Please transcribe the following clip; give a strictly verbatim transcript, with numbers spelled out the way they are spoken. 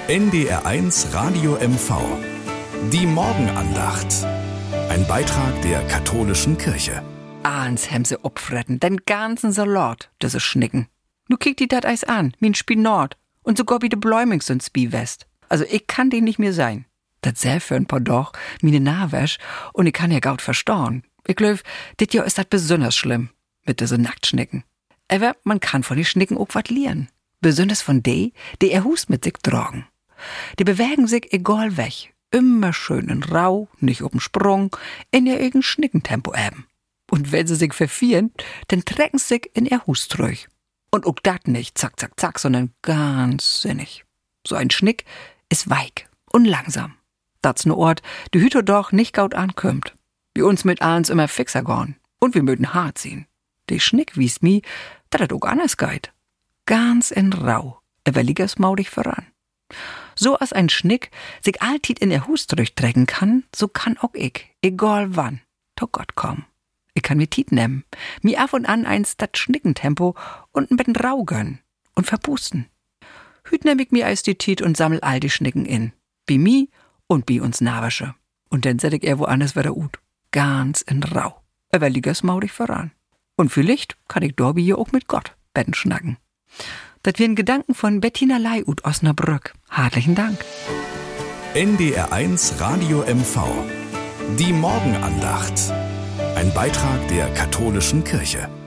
N D R eins Radio M V. Die Morgenandacht. Ein Beitrag der katholischen Kirche. Ahns hem se opfretten, den ganzen Salat, diese Schnicken. Nu kick die dat eis an, min Spinat. Und sogar wie de Bläumings sind Spi West. Also ich kann den nicht mehr sein. Dat selb für ein paar doch, mine Nahwäsch, und ich kann ja gaut verstauen. Ich glaub, dit Jahr ist dat besonders schlimm, mit diese Nacktschnicken. Aber man kann von den Schnicken auch wat lernen. Besonders von de, die er Hust mit sich tragen. Die bewegen sich egal weg. Immer schön in Rau, nicht ob'n Sprung, in ihr eigen Schnickentempo eben. Und wenn sie sich verfieren, dann trecken sie sich in ihr Hust zurück. Und auch dat nicht zack, zack, zack, sondern ganz sinnig. So ein Schnick ist weich und langsam. Dat's ne Ort, die Hüter doch nicht gaut ankömmt. Wie uns mit allens immer fixer gorn. Und wir mögen hart ziehen. Die Schnick wies mi, dat dat auch anders geht. Ganz in Rau, aber liegers maudig voran. So als ein Schnick sich alltit in der Hust durchtrecken kann, so kann auch ich, egal wann, to Gott komm. Ich kann mir Tiet nehmen, mir ab und an eins dat Schnickentempo und ein bisschen Rau gönnen und verpusten. Hüt nehm ich mir als die Tiet und sammel all die Schnicken in, bi mi und bi uns Nahwäsche. Und dann set ich er woanders wieder ut, ganz in Rau, aber liegers maudig voran. Und vielleicht kann ich dorbi hier auch mit Gott betten schnacken. Das wären Gedanken von Bettina Ley ut Osnabrück. Herzlichen Dank. N D R eins Radio M V. Die Morgenandacht. Ein Beitrag der katholischen Kirche.